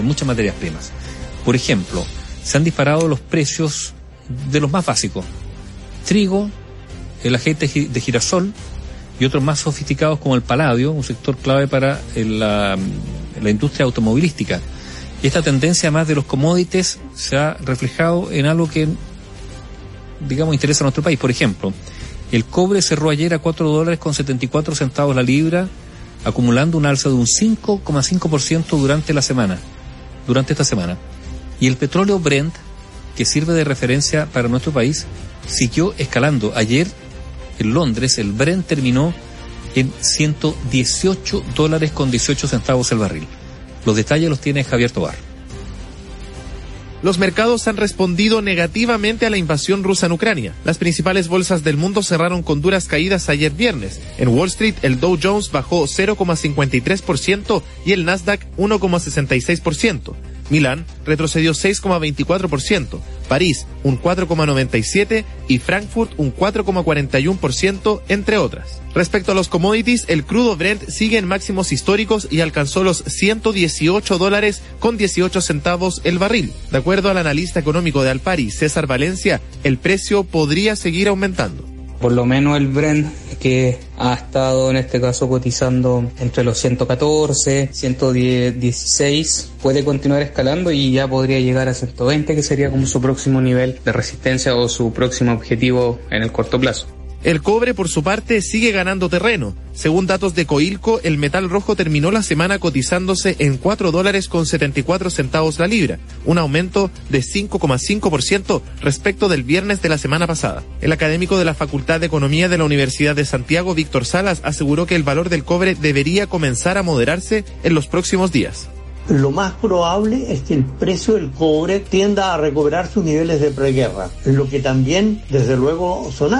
muchas materias primas. Por ejemplo, se han disparado los precios de los más básicos: trigo, el aceite de girasol y otros más sofisticados como el paladio, un sector clave para la industria automovilística. Y esta tendencia más de los commodities se ha reflejado en algo que, digamos, interesa a nuestro país. Por ejemplo, el cobre cerró ayer a $4.74 la libra, acumulando un alza de un 5,5% durante esta semana. Y el petróleo Brent, que sirve de referencia para nuestro país, siguió escalando. Ayer en Londres el Brent terminó en $118.18 el barril. Los detalles los tiene Javier Tobar. Los mercados han respondido negativamente a la invasión rusa en Ucrania. Las principales bolsas del mundo cerraron con duras caídas ayer viernes. En Wall Street, el Dow Jones bajó 0,53% y el Nasdaq 1,66%. Milán retrocedió 6,24%, París un 4,97% y Frankfurt un 4,41%, entre otras. Respecto a los commodities, el crudo Brent sigue en máximos históricos y alcanzó los $118.18 el barril. De acuerdo al analista económico de Alpari, César Valencia, el precio podría seguir aumentando. Por lo menos el Brent, que ha estado en este caso cotizando entre los 114, 116, puede continuar escalando y ya podría llegar a 120, que sería como su próximo nivel de resistencia o su próximo objetivo en el corto plazo. El cobre, por su parte, sigue ganando terreno. Según datos de Coilco, el metal rojo terminó la semana cotizándose en $4.74 la libra, un aumento de 5,5% respecto del viernes de la semana pasada. El académico de la Facultad de Economía de la Universidad de Santiago, Víctor Salas, aseguró que el valor del cobre debería comenzar a moderarse en los próximos días. Lo más probable es que el precio del cobre tienda a recuperar sus niveles de preguerra, lo que también, desde luego, son